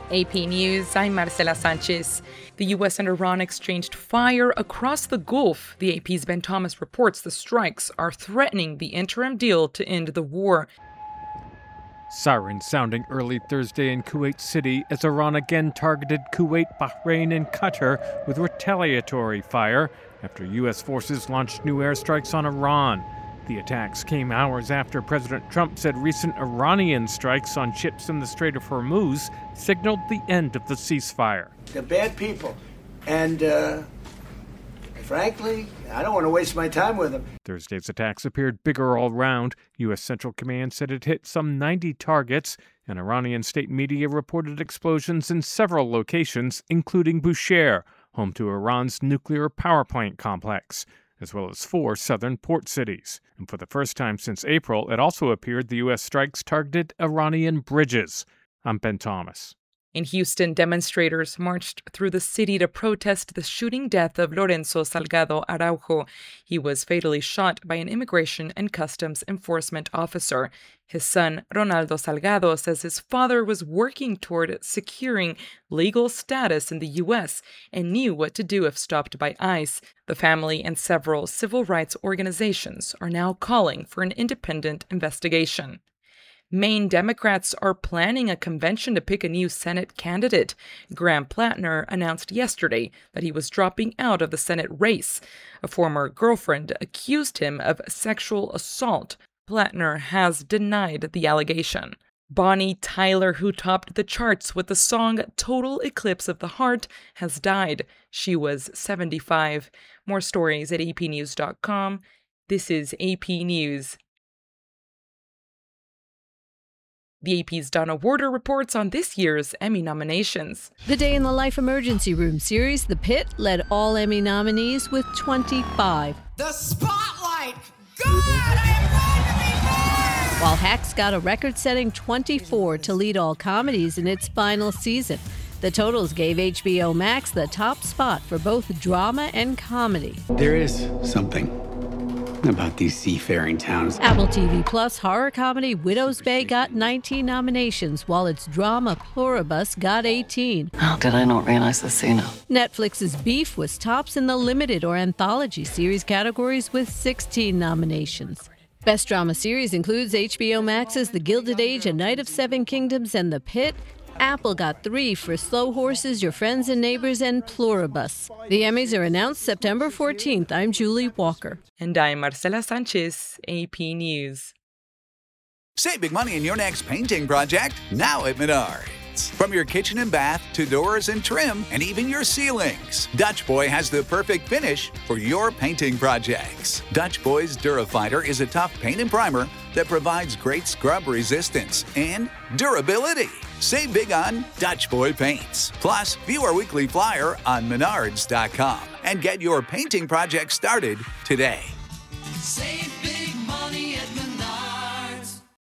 AP News, I'm Marcela Sanchez. The U.S. and Iran exchanged fire across the Gulf. The AP's Ben Thomas reports the strikes are threatening the interim deal to end the war. Sirens sounding early Thursday in Kuwait City as Iran again targeted Kuwait, Bahrain, and Qatar with retaliatory fire after U.S. forces launched new airstrikes on Iran. The attacks came hours after President Trump said recent Iranian strikes on ships in the Strait of Hormuz signaled the end of the ceasefire. They're bad people, and frankly, I don't want to waste my time with them. Thursday's attacks appeared bigger all round. U.S. Central Command said it hit some 90 targets, and Iranian state media reported explosions in several locations, including Bushehr, home to Iran's nuclear power plant complex, as well as 4 southern port cities. And for the first time since April, it also appeared the U.S. strikes targeted Iranian bridges. I'm Ben Thomas. In Houston, demonstrators marched through the city to protest the shooting death of Lorenzo Salgado Araujo. He was fatally shot by an immigration and customs enforcement officer. His son, Ronaldo Salgado, says his father was working toward securing legal status in the U.S. and knew what to do if stopped by ICE. The family and several civil rights organizations are now calling for an independent investigation. Maine Democrats are planning a convention to pick a new Senate candidate. Graham Plattner announced yesterday that he was dropping out of the Senate race. A former girlfriend accused him of sexual assault. Plattner has denied the allegation. Bonnie Tyler, who topped the charts with the song Total Eclipse of the Heart, has died. She was 75. More stories at apnews.com. This is AP News. The AP's Donna Warder reports on this year's Emmy nominations. The Day in the Life Emergency Room series, The Pit, led all Emmy nominees with 25. The Spotlight! God, I am going to be born! While Hacks got a record-setting 24 to lead all comedies in its final season. The totals gave HBO Max the top spot for both drama and comedy. There is something about these seafaring towns. Apple TV Plus horror comedy Widow's Bay got 19 nominations, while its drama Pluribus got 18. How did I not realize this sooner? Netflix's Beef was tops in the limited or anthology series categories with 16 nominations. Best drama series includes HBO Max's The Gilded Age, A Night of Seven Kingdoms, and The Pit. Apple got 3 for Slow Horses, Your Friends and Neighbors, and Pluribus. The Emmys are announced September 14th. I'm Julie Walker. And I'm Marcela Sanchez, AP News. Save big money in your next painting project now at Menards. From your kitchen and bath to doors and trim and even your ceilings, Dutch Boy has the perfect finish for your painting projects. Dutch Boy's Durafighter is a tough paint and primer that provides great scrub resistance and durability. Save big on Dutch Boy paints. Plus, view our weekly flyer on Menards.com and get your painting project started today. Save